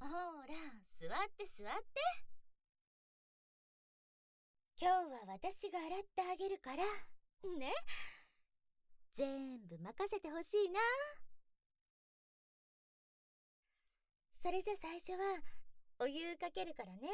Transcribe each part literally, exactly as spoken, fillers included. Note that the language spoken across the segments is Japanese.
ほら、座って座って。今日は私が洗ってあげるから、ね。全部任せてほしいな。それじゃ最初は、お湯かけるからね。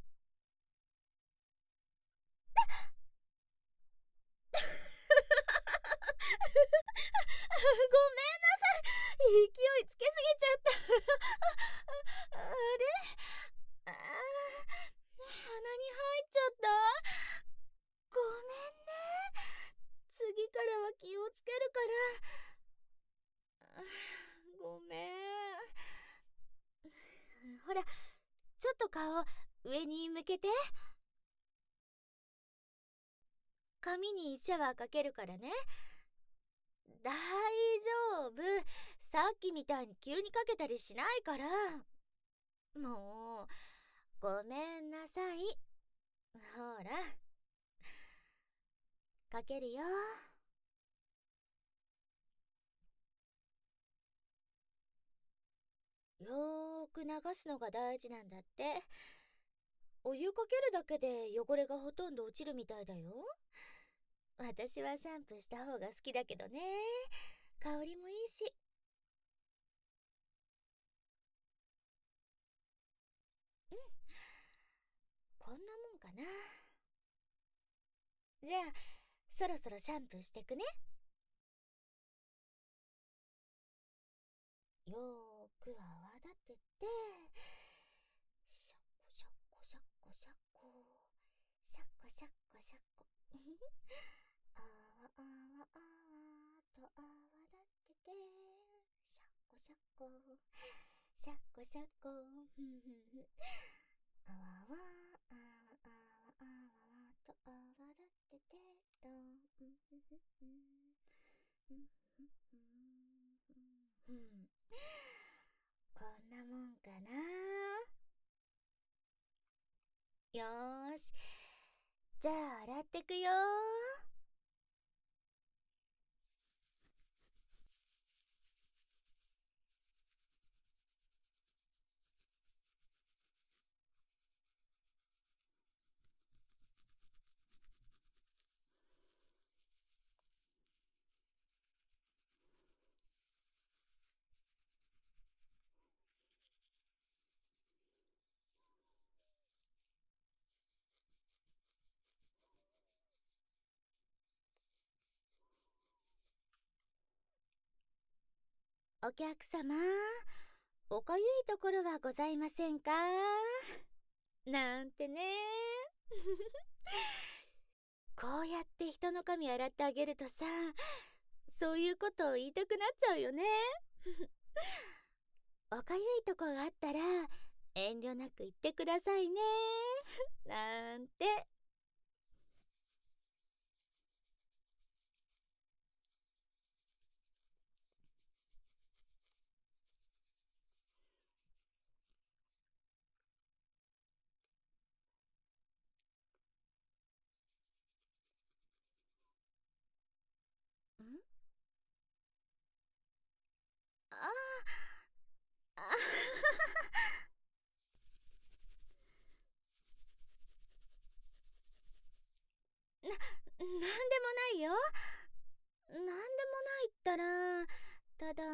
ごめんなさい。勢いつけすぎちゃった。あ、あれあー、鼻に入っちゃった。ごめんね。次からは気をつけるから。あ、ごめん。ほら、ちょっと顔上に向けて。髪にシャワーかけるからね。大丈夫。さっきみたいに急にかけたりしないから。もう、ごめんなさい。ほら、かけるよ。よーく流すのが大事なんだって。お湯かけるだけで汚れがほとんど落ちるみたいだよ。私はシャンプーした方が好きだけどね。香りもいいし。うん、こんなもんかな。じゃあ、そろそろシャンプーしてくね。よーく泡立てて、シャコシャコシャコシャコ、シャコシャコシャコ。あわあわあわと泡立てて、シャコシャコ、シャコシャコ。あわわあわあわあわと泡立ててと、こんなもんかな。よーし、じゃあ洗ってくよ。お客様、おかゆいところはございませんか？なんてね。こうやって人の髪洗ってあげるとさ、そういうことを言いたくなっちゃうよね。おかゆいとこがあったら遠慮なく言ってくださいね。なんて。んああ、あな、なんでもないよ。なんでもないったら、ただ、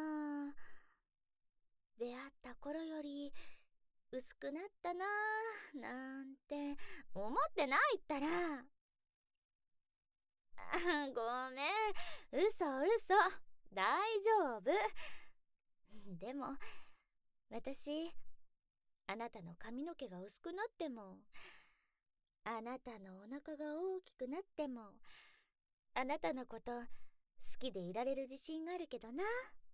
出会った頃より薄くなったなーなんて思ってないったら。ごめん、嘘嘘、大丈夫。でも私、あなたの髪の毛が薄くなっても、あなたのお腹が大きくなっても、あなたのこと好きでいられる自信があるけどな。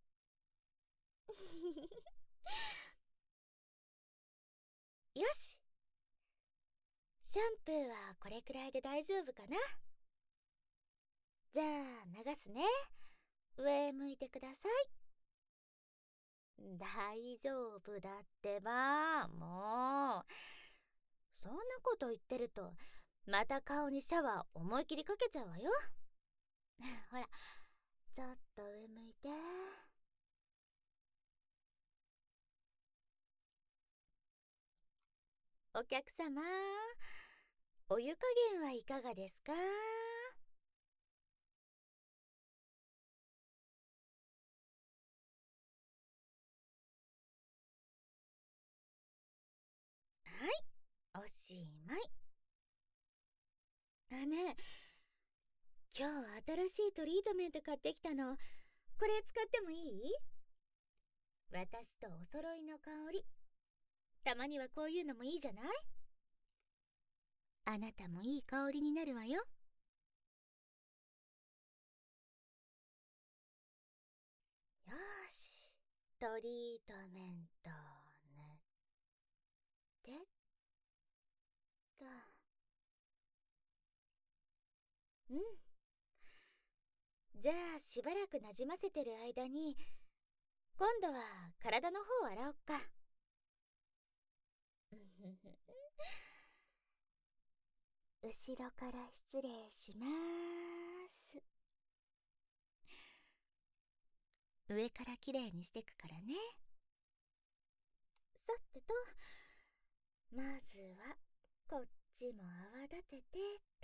よし、シャンプーはこれくらいで大丈夫かな。じゃあ流すね。上向いてください。大丈夫だってば。もうそんなこと言ってるとまた顔にシャワー思い切りかけちゃうわよ。ほら、ちょっと上向いて。 お客様、お湯加減はいかがですか？はい、おしまい。あ、ねえ、今日新しいトリートメント買ってきたの。これ使ってもいい？私とお揃いの香り。たまにはこういうのもいいじゃない？あなたもいい香りになるわよ。よーし、トリートメント塗ってっと。うん。じゃあしばらくなじませてる間に、今度は体の方を洗おっか。後ろから失礼しまーす。上からきれいにしてくからね。さてと、まずはこっちも泡立ててっと。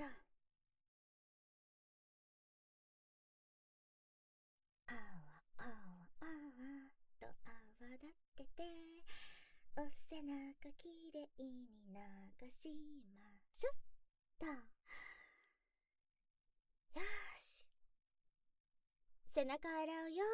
あわあわあわと泡立てて、お背中きれいに流しましょっと。よし、背中洗うよ。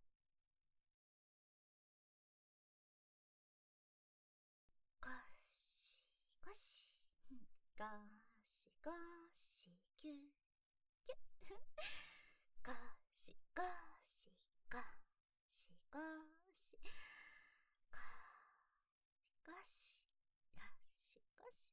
ゴシゴシ、ゴシゴシ、キュッキュッ。ゴシゴシ、ゴシゴシ、ゴシゴシ、ゴシゴシ。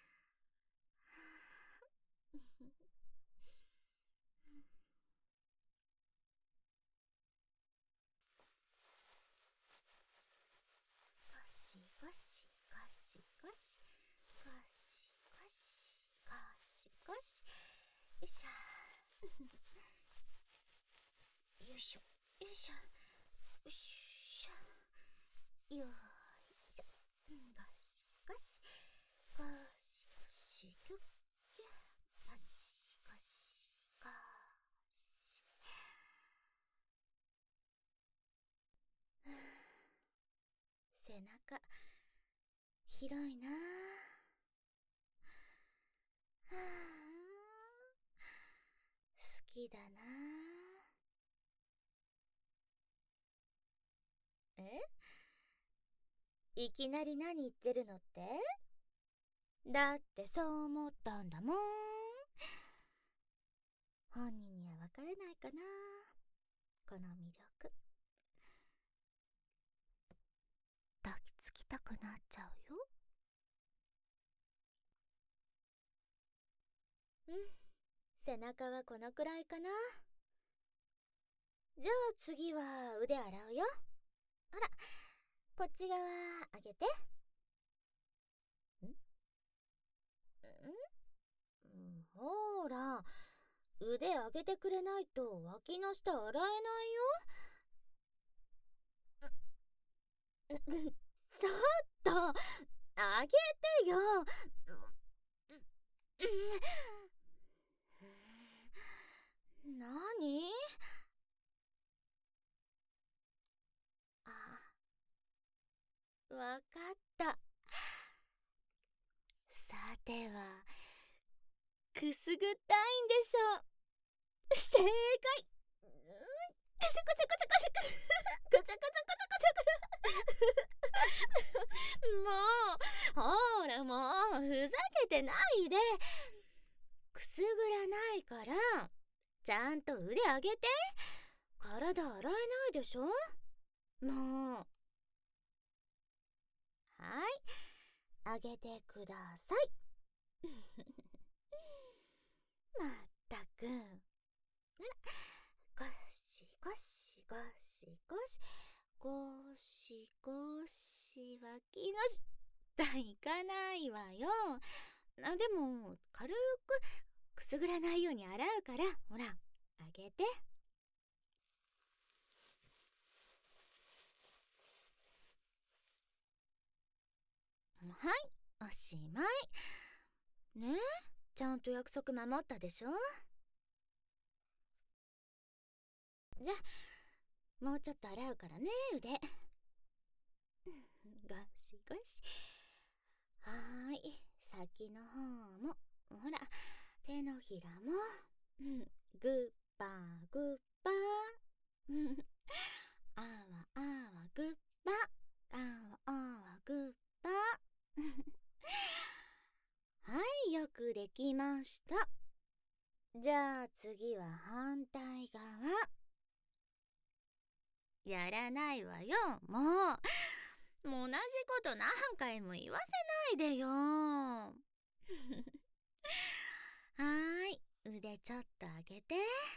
ゴシゴシ、ゴシゴシ、ゴシゴシ、ゴシゴシ。よいしょ。よいしょよいしょよいしょ。よいしょ。ゴシゴシ、ゴシゴシ、キュッキュッ。ゴシゴシ、ゴシ。背中広いなあ。はあ、好きだなあ。え？いきなり何言ってるのって？だってそう思ったんだもん。本人にはわからないかな、この魅力。抱きつきたくなっちゃうよ。うん、背中はこのくらいかな。じゃあ次は腕洗うよ。ほら、こっち側上げて。んんほら、腕上げてくれないと脇の下洗えないよ。ちょっと上げてよ。なに？あ、わかった。さてはくすぐったいんでしょう。正解。うん、こしょこしょこしょこしょこしょこしょこしょこしょ。もうほら、もうふざけてないで。くすぐらないからちゃんと腕上げて。体洗えないでしょ。もう、はい、上げてください。まったく。あら、ゴシゴシゴシゴシ、ゴシゴシ、脇の下いかないわよ。あ、でも軽くくすぐらないように洗うから、ほら、あげて。はい、おしまいね。えちゃんと約束守ったでしょ。じゃあもうちょっと洗うからね、腕。ゴシゴシ。はーい、先の方も、ほら、手のひらも、うん、グッバーグッバー。あわあわグッバー、あわあわグッバー。はい、よくできました。じゃあ次は反対側。やらないわよ、もう。もう同じこと何回も言わせないでよ。はーい、腕ちょっと上げて。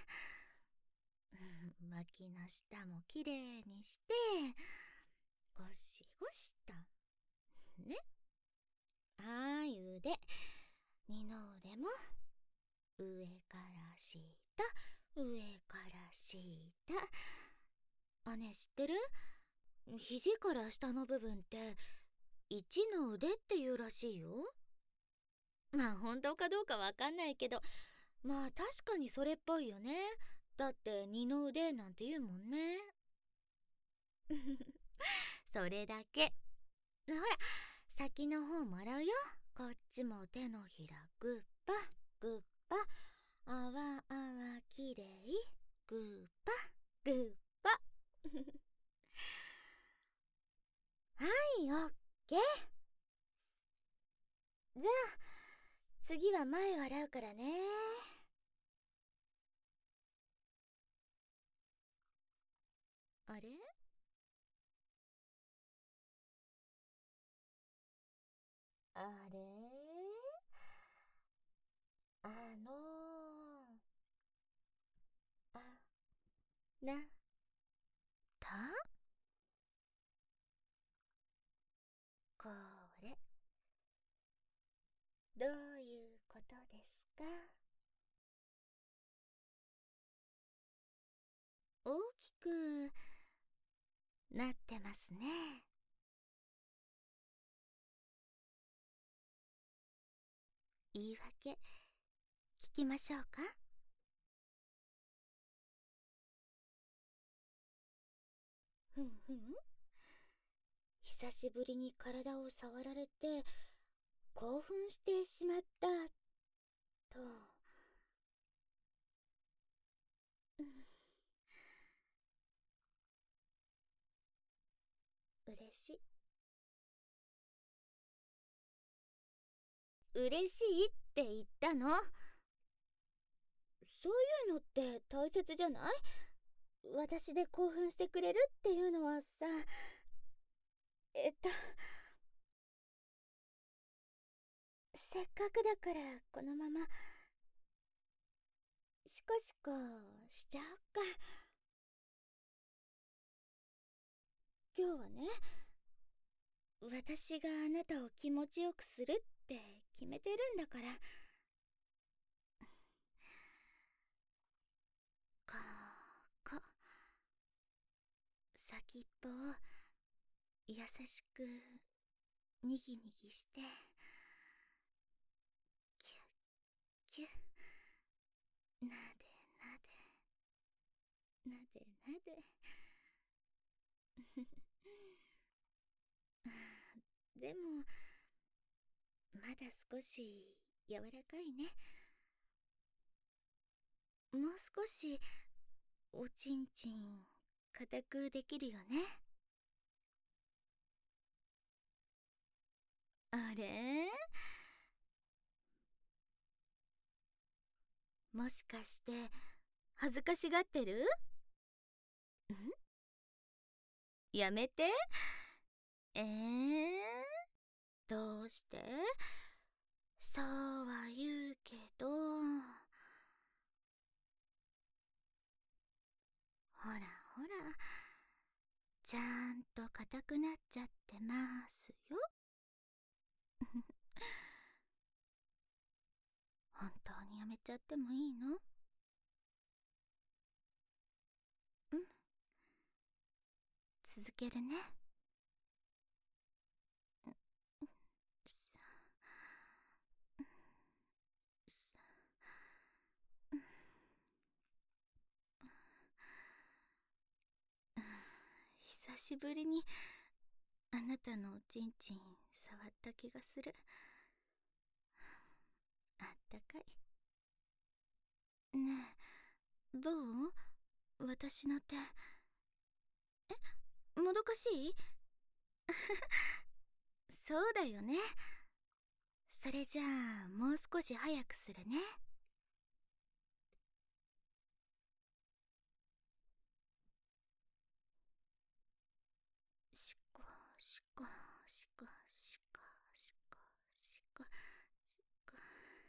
脇の下もきれいにして、ゴシゴシと。ね。はーい、腕。二の腕も、上から下、上から下。あ、ね、知ってる？肘から下の部分って一の腕っていうらしいよ。まあ本当かどうかわかんないけど、まあ確かにそれっぽいよね。だって二の腕なんて言うもんね。それだけ。ほら、先の方も洗うよ。こっちも手のひらグッパグッパ、あわあわきれい、グッパグッパ。はい、オッケー。じゃあ次は前を洗うからね。あれ？あれ？あのー、あ、な、た？これ、どういうことですか？大きくなってますね。言い訳聞きましょうか？ふんふん。久しぶりに体を触られて興奮してしまったと。うん、嬉しい。嬉しいって言ったの。そういうのって大切じゃない？私で興奮してくれるっていうのはさ、えっとせっかくだからこのままシコシコしちゃおっか。今日はね、私があなたを気持ちよくするって決めてるんだから。ここ先っぽを優しくにぎにぎして、キュッキュッ、なでなでなでなで。でもまだ少し柔らかいね。もう少しおちんちん固くできるよね。あれ？もしかして恥ずかしがってる？ん？やめて。えー、どうして？そうは言うけど、ほらほら、ちゃんと硬くなっちゃってますよ。本当にやめちゃってもいいの？うん、続けるね。 しぶりにあなたのおちんちん触った気がする。あったかい。ねえ、どう？私の手。え、もどかしい？そうだよね。それじゃあもう少し早くするね。しこしこしこしこしこしこしこ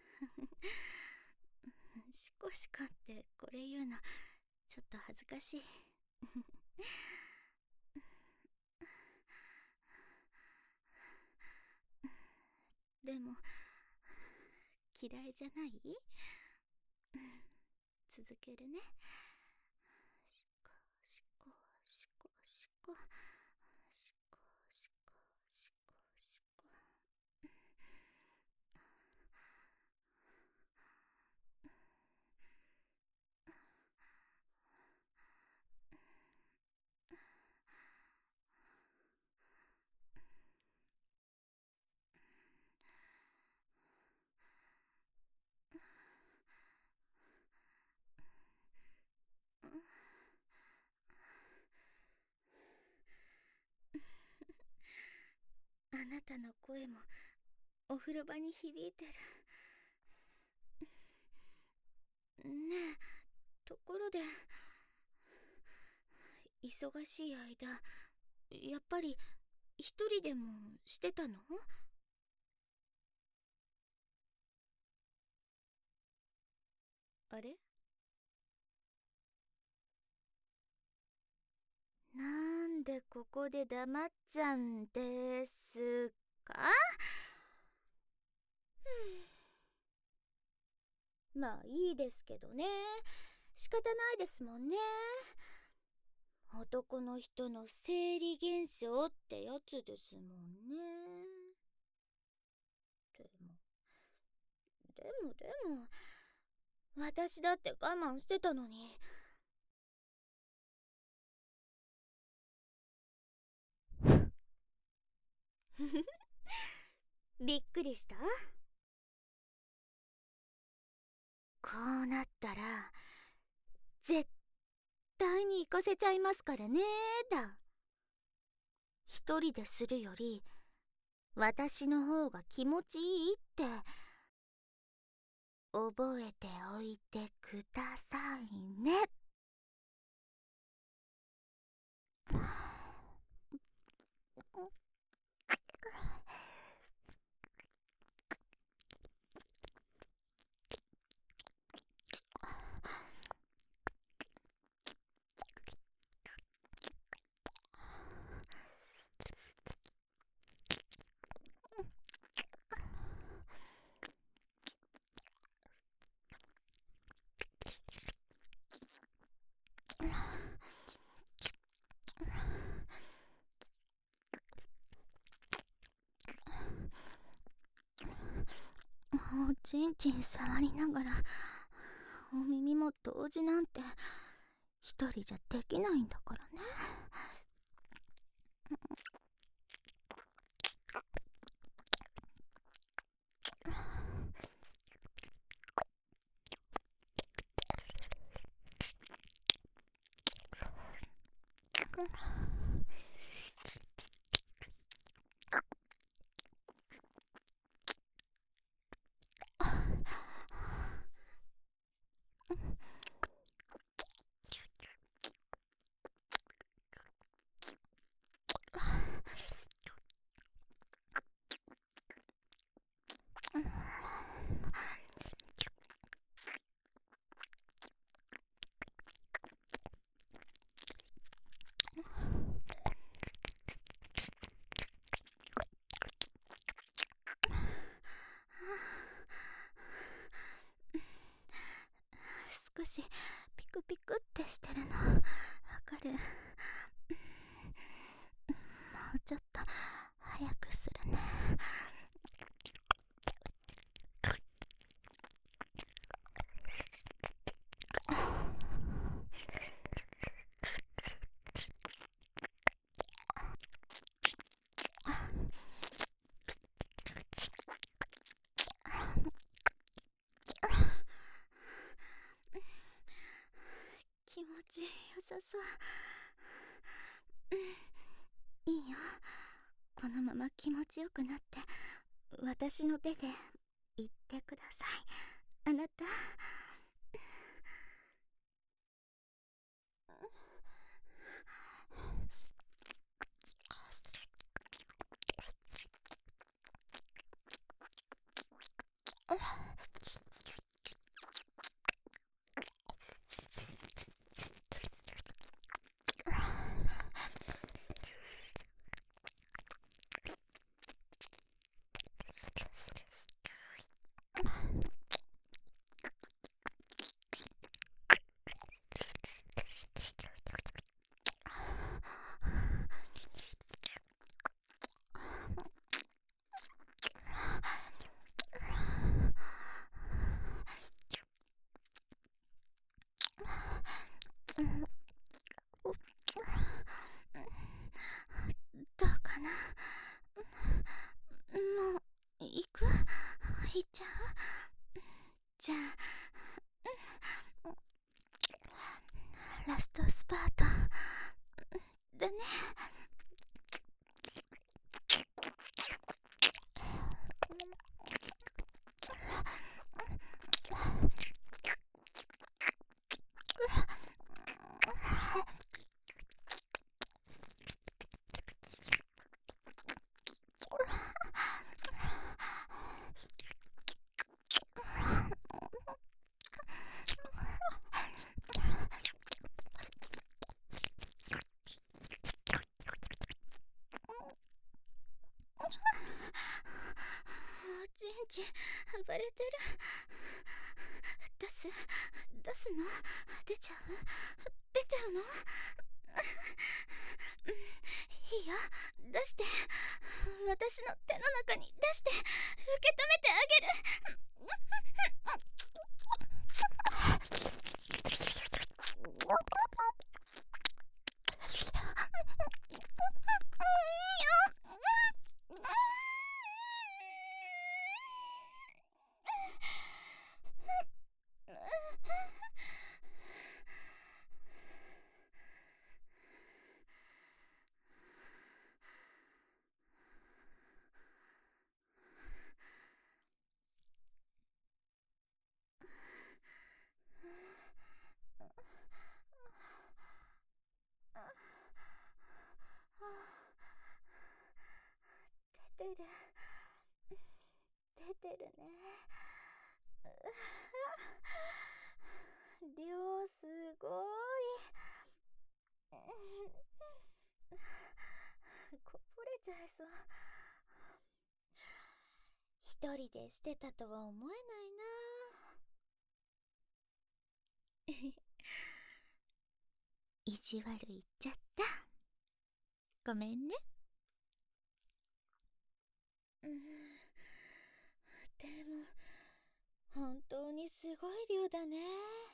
しこしこってこれ言うのちょっと恥ずかしい。でも嫌いじゃない？続けるね。しこしこしこしこしこしこしこしこ。あなたの声もお風呂場に響いてる。ねえ、ところで忙しい間やっぱり一人でもしてたの？あれ？なんでここで黙っちゃうんですか？まあいいですけどね。仕方ないですもんね。男の人の生理現象ってやつですもんね。でもでもでも私だって我慢してたのに。びっくりした？こうなったら絶対に行かせちゃいますからねだ。一人でするより私の方が気持ちいいって覚えておいてくださいね。おちんちん触りながらお耳も同時なんて一人じゃできないんだからね。少しピクピクってしてるのわかる？もうちょっと早くするね。 持ちよさそう。うん、いいよ。このまま気持ちよくなって私の手で言ってください、あなた。どうかな。もう行く？行っちゃう？じゃあラストスパートだね。おちんちん暴れてる。出す出すの？出ちゃう？出ちゃうの？いいよ、出して。私の手の中に出して受け止めてあげる。出てる出てるね。量すごい。こぼれちゃいそう。一人でしてたとは思えないな。意地悪言っちゃった。ごめんね。うん、でも本当にすごい量だね。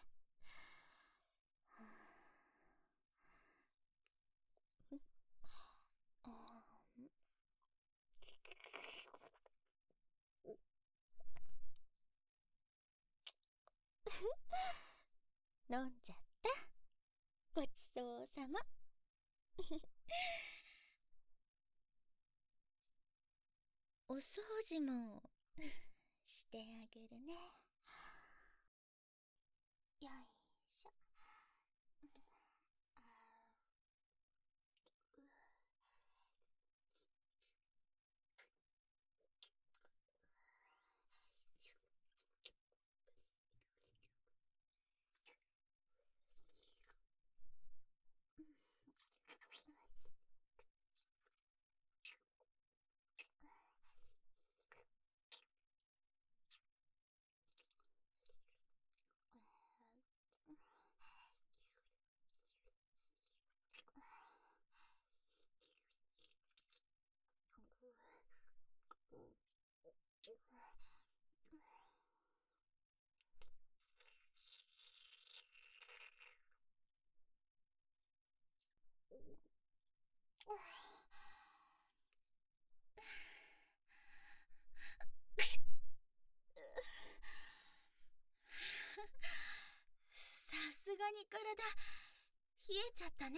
飲んじゃった。ごちそうさま。お掃除もしてあげるね。よいしょ。さすががに体冷えちゃったね。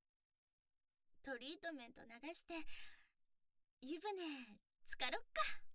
トリートメント流して湯船浸かろっか。